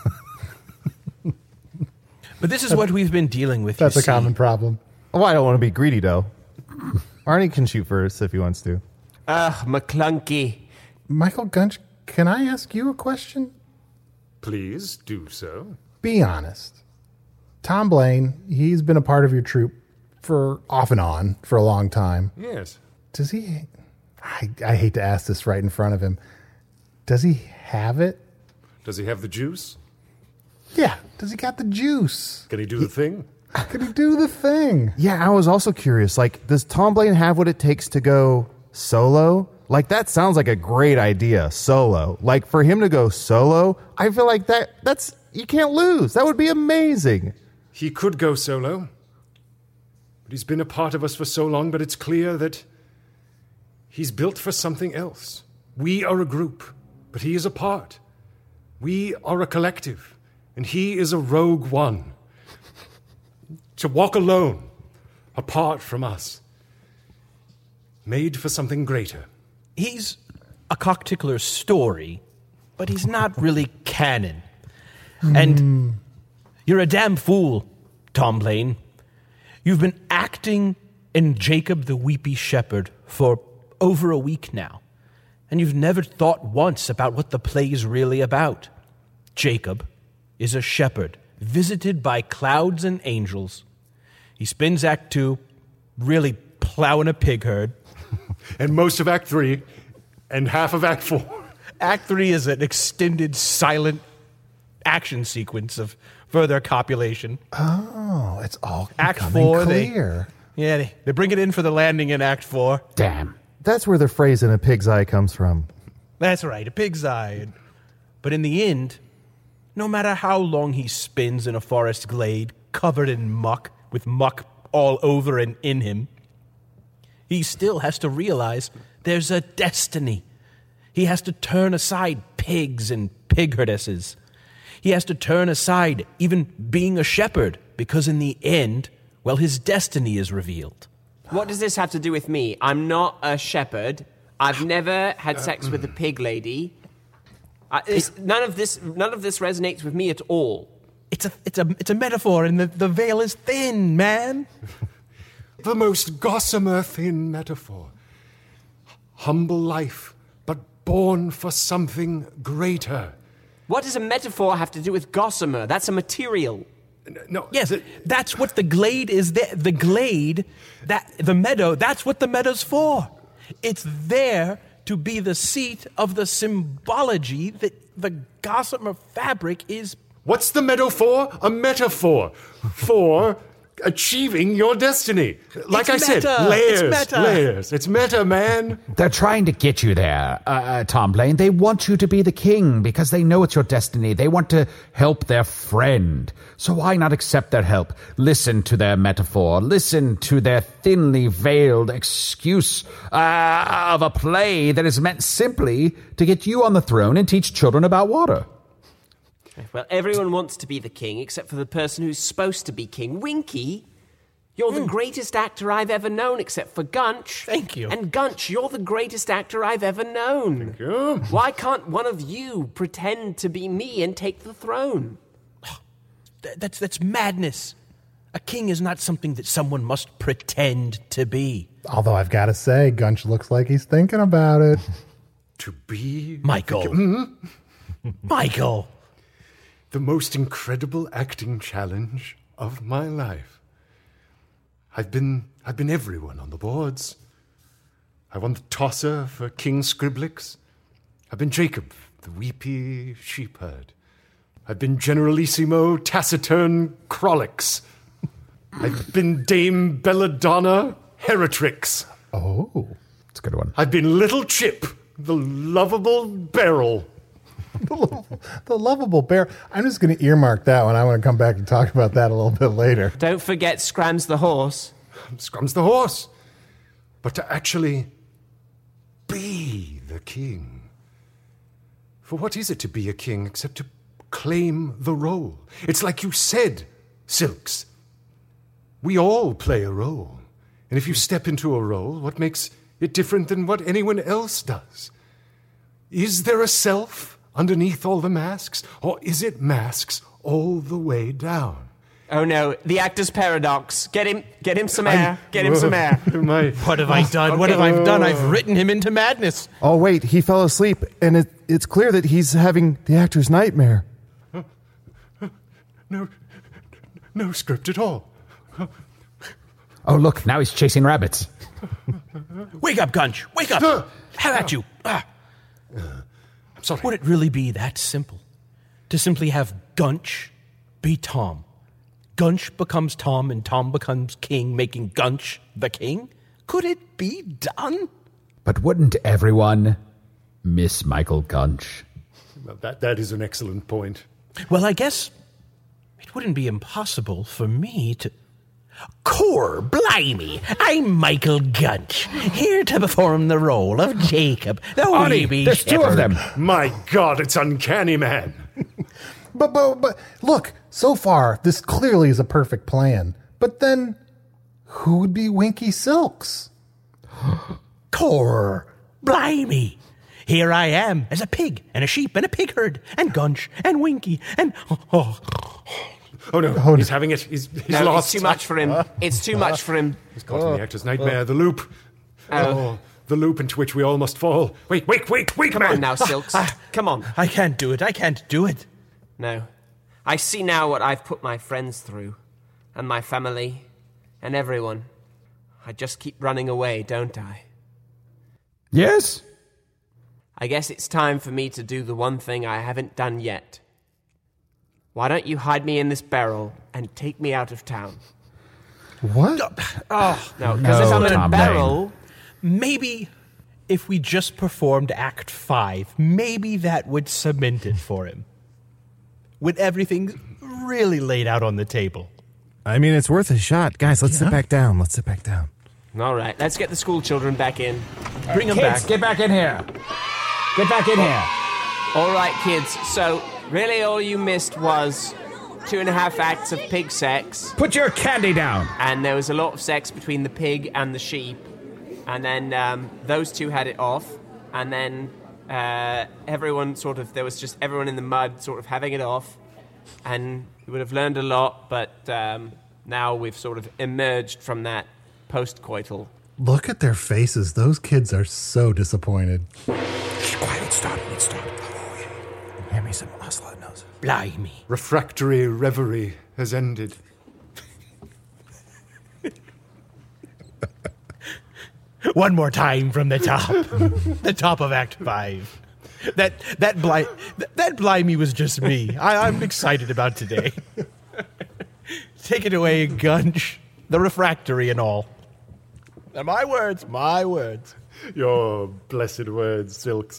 But this is what we've been dealing with. That's you a see. common problem. Oh, I don't want to be greedy, though. Arnie can shoot first if he wants to. Ugh, McClunky. Michael Gunch, can I ask you a question? Please do so. Be honest. Tom Blaine, he's been a part of your troupe for off and on for a long time. Yes. Does he... I, I hate to ask this right in front of him. Does he have it? Does he have the juice? Yeah. Does he got the juice? Can he do the thing? Can he do the thing? Yeah, I was also curious. Like, does Tom Blaine have what it takes to go solo? Like, that sounds like a great idea, solo. Like, for him to go solo, I feel like that that's... You can't lose. That would be amazing. He could go solo. But he's been a part of us for so long, but it's clear that he's built for something else. We are a group, but he is a part. We are a collective, and he is a rogue one. To walk alone, apart from us. Made for something greater. He's a cocktickler story, but he's not really canon. And you're a damn fool, Tom Blaine. You've been acting in Jacob the Weepy Shepherd for over a week now, and you've never thought once about what the play's really about. Jacob is a shepherd visited by clouds and angels. He spends Act Two really plowing a pig herd. And most of Act Three, and half of Act Four. Act Three is an extended, silent action sequence of further copulation. Oh, it's all Act becoming Four, clear. They, yeah, they, they bring it in for the landing in Act Four. Damn. That's where the phrase "in a pig's eye" comes from. That's right, a pig's eye. But in the end, no matter how long he spins in a forest glade, covered in muck, with muck all over and in him, he still has to realize there's a destiny. He has to turn aside pigs and pig herdesses. He has to turn aside even being a shepherd, because in the end, well, his destiny is revealed. What does this have to do with me? I'm not a shepherd. I've never had sex with a pig lady. I, it's, none of this, none of this resonates with me at all. It's a, it's a, it's a metaphor, and the, the veil is thin, man. The most gossamer thin metaphor. Humble life, but born for something greater. What does a metaphor have to do with gossamer? That's a material. No, Yes, the- that's what the glade is. There. The glade, that the meadow, that's what the meadow's for. It's there to be the seat of the symbology that the gossamer fabric is. What's the meadow for? A metaphor for achieving your destiny. Like It's I said, meta. layers, It's meta. layers. It's meta, man. They're trying to get you there, uh, uh, Tom Blaine. They want you to be the king because they know it's your destiny. They want to help their friend. So why not accept their help? Listen to their metaphor. Listen to their thinly veiled excuse uh, of a play that is meant simply to get you on the throne and teach children about water. Well, everyone wants to be the king except for the person who's supposed to be king. Winky, you're the greatest actor I've ever known except for Gunch. Thank you. And Gunch, you're the greatest actor I've ever known. Thank you. Why can't one of you pretend to be me and take the throne? Th- That's that's madness. A king is not something that someone must pretend to be. Although I've got to say, Gunch looks like he's thinking about it. To be Michael. Michael. the most incredible acting challenge of my life. I've been I've been everyone on the boards. I won the tosser for King Scriblix. I've been Jacob, the weepy sheepherd. I've been Generalissimo Taciturn Crolix. I've been Dame Belladonna Heratrix. Oh. It's a good one. I've been Little Chip, the lovable barrel. The lovable, the lovable bear. I'm just going to earmark that one. I want to come back and talk about that a little bit later. Don't forget Scrams the horse. Scrum's the horse. But to actually be the king. For what is it to be a king except to claim the role? It's like you said, Silks. We all play a role. And if you step into a role, what makes it different than what anyone else does? Is there a self underneath all the masks? Or is it masks all the way down? Oh no, the actor's paradox. Get him, get him some air. Get him some air. My, What have I done? What have I done? I've written him into madness. Oh, wait, he fell asleep, and it, it's clear that he's having the actor's nightmare. no, no script at all. Oh, look, now he's chasing rabbits. Wake up, Gunch. Wake up. How about you? Ah. I'm sorry. Would it really be that simple? To simply have Gunch be Tom? Gunch becomes Tom and Tom becomes king, making Gunch the king? Could it be done? But wouldn't everyone miss Michael Gunch? Well, that, that is an excellent point. Well, I guess it wouldn't be impossible for me to... Core, blimey, I'm Michael Gunch, here to perform the role of Jacob, the Arnie, weeby there's two of shepherd. them. My God, it's uncanny, man. But, but, but, look, so far, this clearly is a perfect plan. But then, who would be Winky Silks? Core, blimey, here I am as a pig and a sheep and a pig herd and Gunch and Winky and... Oh, Oh no, he's having it. He's, he's No, lost. it's too much for him. It's too much for him. He's caught in the actor's nightmare, the loop. Oh, the loop into which we all must fall. Wait, wait, wait, wait, Come on now, Silks. Come on. I can't do it, I can't do it. No. I see now what I've put my friends through, and my family, and everyone. I just keep running away, don't I? Yes? I guess it's time for me to do the one thing I haven't done yet. Why don't you hide me in this barrel and take me out of town? What? Oh, no, because No, if I'm in a Tom barrel... Maybe if we just performed Act Five, maybe that would cement it for him. With everything really laid out on the table. I mean, it's worth a shot. Guys, let's sit back down. Let's sit back down. All right, let's get the school children back in. Bring him Kids, back. get back in here. Get back in here. All right, kids, so really all you missed was two and a half acts of pig sex, Put your candy down. and there was a lot of sex between the pig and the sheep, and then um, those two had it off, and then uh, everyone sort of, there was just everyone in the mud sort of having it off, and we would have learned a lot, but um, now we've sort of emerged from that post-coital. Look at their faces. Those kids are so disappointed. Quiet, stop, let's stop. Hand me some Oslo nose. Blimey. Refractory reverie has ended. One more time from the top. The top of Act Five. That that bli- that, that blimey was just me. I, I'm excited about today. Take it away, Gunch. The refractory and all. They're my words, my words. Your blessed words, Silks.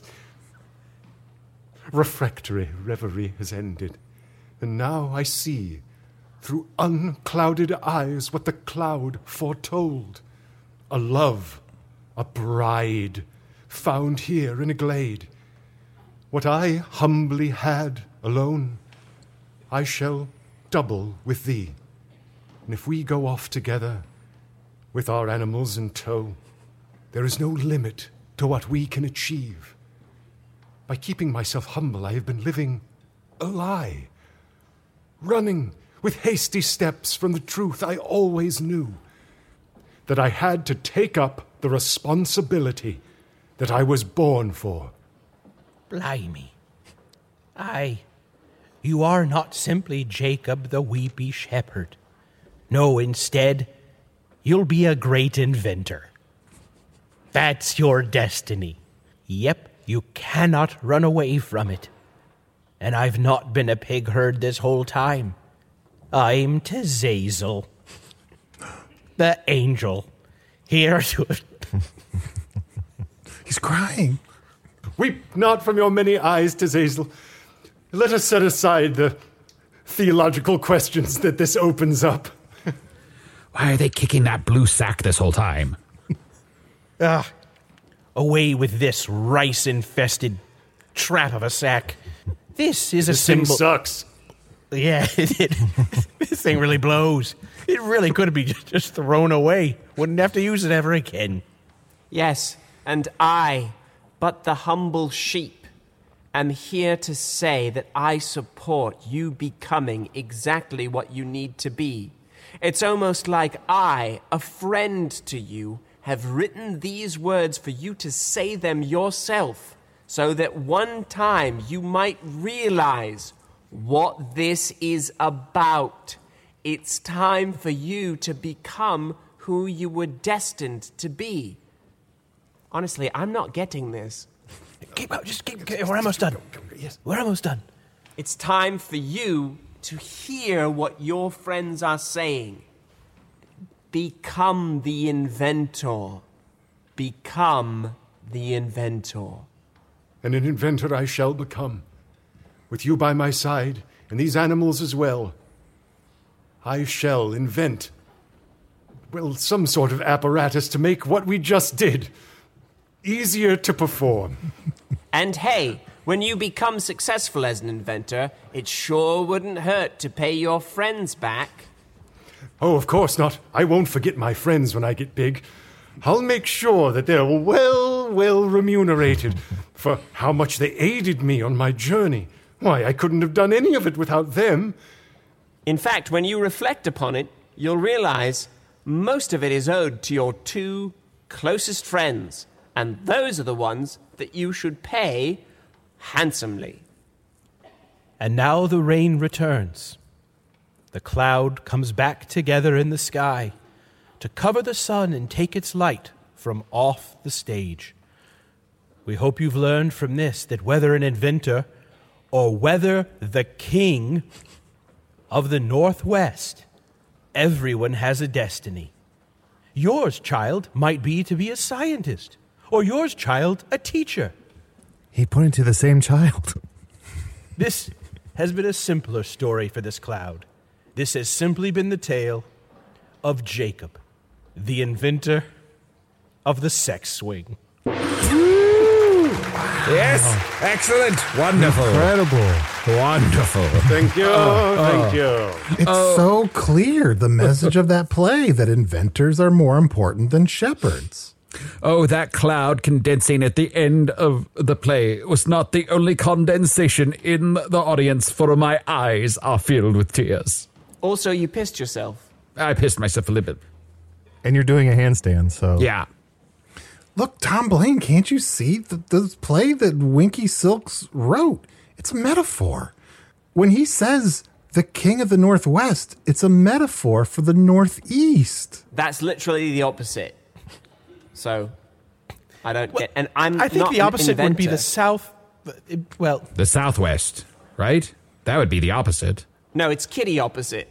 Refractory reverie has ended, and now I see, through unclouded eyes, what the cloud foretold. A love, a bride, found here in a glade. What I humbly had alone, I shall double with thee. And if we go off together, with our animals in tow, there is no limit to what we can achieve. By keeping myself humble, I have been living a lie, running with hasty steps from the truth I always knew, that I had to take up the responsibility that I was born for. Blimey. Aye, you are not simply Jacob the weepy shepherd. No, instead, you'll be a great inventor. That's your destiny. Yep, you cannot run away from it. And I've not been a pig herd this whole time. I'm Tazazel, the angel, here to... He's crying. Weep not from your many eyes, Tazazel. Let us set aside the theological questions that this opens up. Why are they kicking that blue sack this whole time? Ah, away with this rice-infested trap of a sack. This is a This thing symbol... sucks. Yeah, it, it, this thing really blows. It really could be just, just thrown away. Wouldn't have to use it ever again. Yes, and I, but the humble sheep, am here to say that I support you becoming exactly what you need to be. It's almost like I, a friend to you, have written these words for you to say them yourself, so that one time you might realize what this is about. It's time for you to become who you were destined to be. Honestly, I'm not getting this. Keep up, just keep, keep we're almost done. Yes, we're almost done. It's time for you to hear what your friends are saying. Become the inventor. Become the inventor. And an inventor I shall become. With you by my side, and these animals as well. I shall invent, well, some sort of apparatus to make what we just did easier to perform. And hey, when you become successful as an inventor, it sure wouldn't hurt to pay your friends back. Oh, of course not. I won't forget my friends when I get big. I'll make sure that they're well, well remunerated for how much they aided me on my journey. Why, I couldn't have done any of it without them. In fact, when you reflect upon it, you'll realize most of it is owed to your two closest friends, and those are the ones that you should pay handsomely. And now the rain returns. The cloud comes back together in the sky to cover the sun and take its light from off the stage. We hope you've learned from this that whether an inventor or whether the king of the Northwest, everyone has a destiny. Yours, child, might be to be a scientist, or yours, child, a teacher. He pointed to the same child. This has been a simpler story for this cloud. This has simply been the tale of Jacob, the inventor of the sex swing. Yes, excellent, wonderful, Incredible. wonderful. Thank you, thank you. It's so clear, the message of that play, that inventors are more important than shepherds. Oh, that cloud condensing at the end of the play was not the only condensation in the audience, for my eyes are filled with tears. Also, you pissed yourself. I pissed myself a little bit. And you're doing a handstand, so... Yeah. Look, Tom Blaine, can't you see the, the play that Winky Silks wrote? It's a metaphor. When he says the king of the Northwest, it's a metaphor for the Northeast. That's literally the opposite. So, I don't Well, get... And I'm I think not the an opposite would be inventor. the South. Well, The Southwest, right? That would be the opposite. No, it's kitty opposite.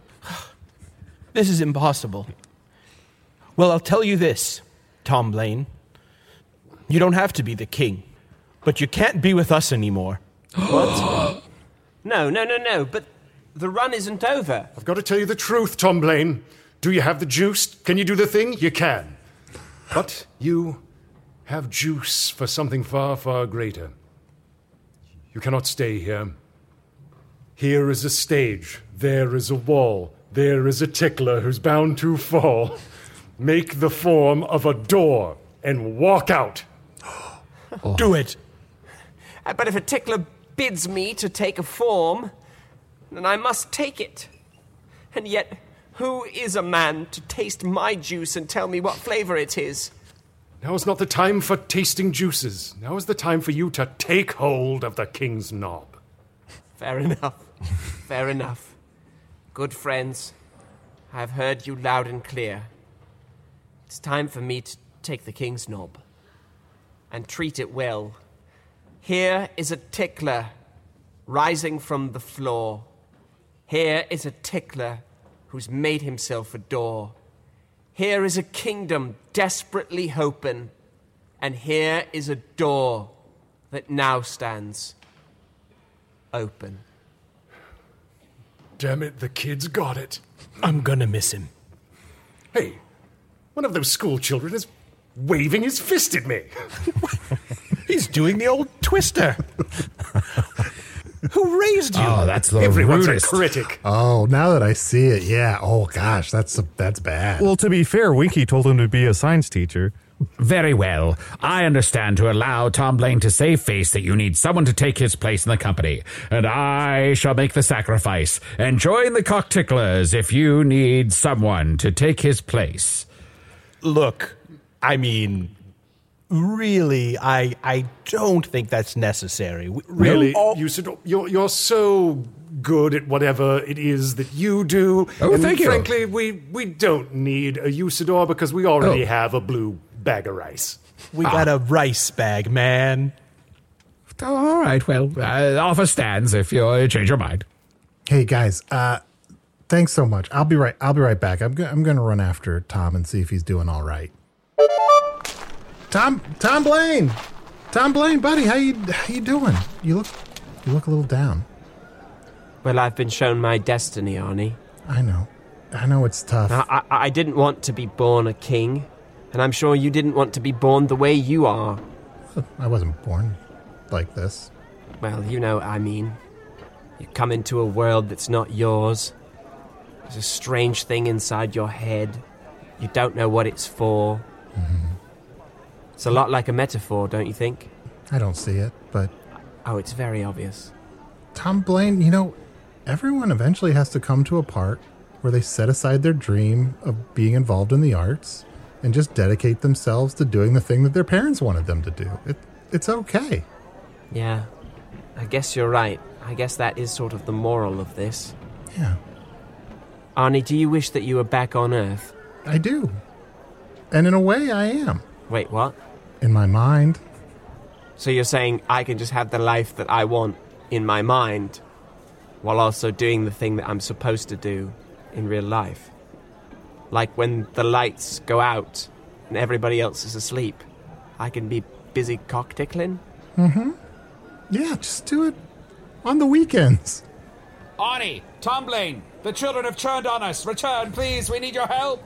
this is impossible. Well, I'll tell you this, Tom Blaine. You don't have to be the king, but you can't be with us anymore. What? No, no, no, no, but the run isn't over. I've got to tell you the truth, Tom Blaine. Do you have the juice? Can you do the thing? You can. But you have juice for something far, far greater. You cannot stay here. Here is a stage. There is a wall. There is a tickler who's bound to fall. Make the form of a door and walk out. Oh. Do it. But if a tickler bids me to take a form, then I must take it. And yet, who is a man to taste my juice and tell me what flavor it is? Now is not the time for tasting juices. Now is the time for you to take hold of the king's knob. Fair enough. Fair enough. Good friends, I've heard you loud and clear. It's time for me to take the king's knob and treat it well. Here is a tickler rising from the floor. Here is a tickler who's made himself a door. Here is a kingdom desperately hoping, and here is a door that now stands open. Damn it, the kid's got it. I'm gonna miss him. Hey, one of those school children is waving his fist at me. He's doing the old twister. Who raised you? Oh, that's the Everyone's rudest. a critic. Oh, now that I see it, yeah. Oh, gosh, that's that's bad. Well, to be fair, Winky told him to be a science teacher. Very well. I understand to allow Tom Blaine to save face that you need someone to take his place in the company, and I shall make the sacrifice and join the Cockticklers if you need someone to take his place. Look, I mean, really, I I don't think that's necessary. We- Really, all- Usador, you're, you're so good at whatever it is that you do. Oh, and thank you. frankly, we, we don't need a Usador because we already Oh. have a blue bag of rice. we got a rice bag, man. Oh, all right, well, uh, offer stands if you change your mind. Hey guys, uh, thanks so much. I'll be right. I'll be right back. I'm go- I'm going to run after Tom and see if he's doing all right. Tom Tom Blaine, Tom Blaine, buddy, how you how you doing? You look you look a little down. Well, I've been shown my destiny, Arnie. I know, I know it's tough. I, I, I didn't want to be born a king, and I'm sure you didn't want to be born the way you are. I wasn't born like this. Well, you know what I mean. You come into a world that's not yours. There's a strange thing inside your head. You don't know what it's for. Mm-hmm. It's a lot like a metaphor, don't you think? I don't see it, but Oh, it's very obvious. Tom Blaine, you know, everyone eventually has to come to a part where they set aside their dream of being involved in the arts and just dedicate themselves to doing the thing that their parents wanted them to do. It, it's okay. Yeah, I guess you're right. I guess that is sort of the moral of this. Yeah, Arnie, do you wish that you were back on Earth? I do. And in a way, I am. Wait, what? In my mind. So you're saying I can just have the life that I want in my mind while also doing the thing that I'm supposed to do in real life? Like when the lights go out and everybody else is asleep, I can be busy cock-tickling? Mm-hmm. Yeah, just do it on the weekends. Arnie, Tom Blaine, the children have turned on us. Return, please. We need your help.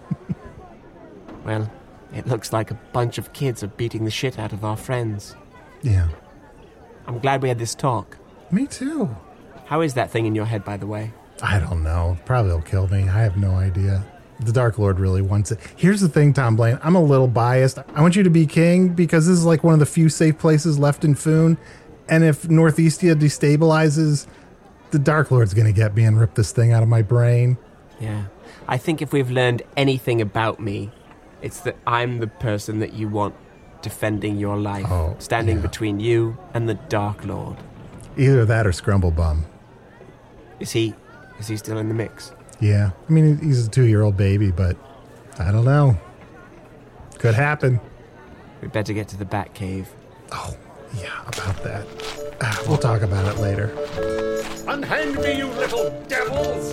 Well, it looks like a bunch of kids are beating the shit out of our friends. Yeah. I'm glad we had this talk. Me too. How is that thing in your head, by the way? I don't know. Probably will kill me. I have no idea. The Dark Lord really wants it. Here's the thing, Tom Blaine. I'm a little biased. I want you to be king because this is like one of the few safe places left in Foon. And if Northeastia destabilizes, the Dark Lord's going to get me and rip this thing out of my brain. Yeah. I think if we've learned anything about me, it's that I'm the person that you want defending your life, Oh, standing yeah. between you and the Dark Lord. Either that or Scrumblebum. Is he is he still in the mix? Yeah. I mean, he's a two-year-old baby, but I don't know. Could happen. We better get to the Batcave. Oh, yeah, about that. Ah, we'll talk about it later. Unhand me, you little devils!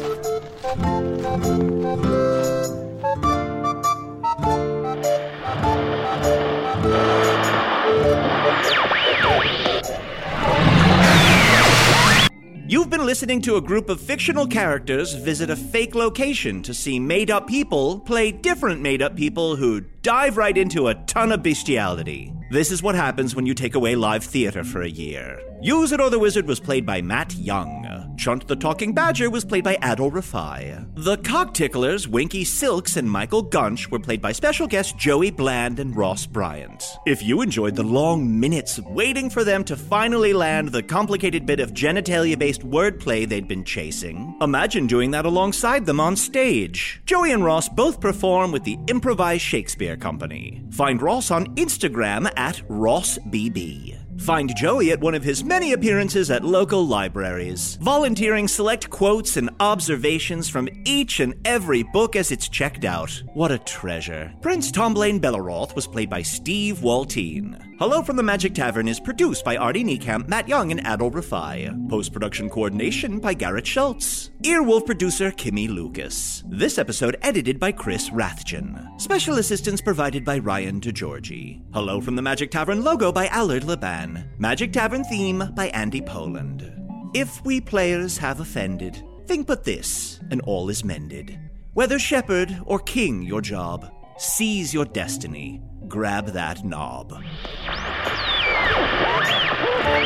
You've been listening to a group of fictional characters visit a fake location to see made-up people play different made-up people who dive right into a ton of bestiality. This is what happens when you take away live theater for a year. Usador the Wizard was played by Matt Young. Chunt the Talking Badger was played by Adol Rafai. The Cockticklers, Winky Silks and Michael Gunch, were played by special guests Joey Bland and Ross Bryant. If you enjoyed the long minutes waiting for them to finally land the complicated bit of genitalia-based wordplay they'd been chasing, imagine doing that alongside them on stage. Joey and Ross both perform with the Improvised Shakespeare Company. Find Ross on Instagram at Ross B B. Find Joey at one of his many appearances at local libraries, volunteering select quotes and observations from each and every book as it's checked out. What a treasure. Prince Tom Blaine Belleroth was played by Steve Waltine. Hello from the Magic Tavern is produced by Artie Niekamp, Matt Young, and Adol Rafai. Post-production coordination by Garrett Schultz. Earwolf producer Kimmy Lucas. This episode edited by Chris Rathjen. Special assistance provided by Ryan DeGiorgi. Hello from the Magic Tavern logo by Allard Laban. Magic Tavern theme by Andy Poland. If we players have offended, think but this, and all is mended. Whether shepherd or king your job, seize your destiny, grab that knob.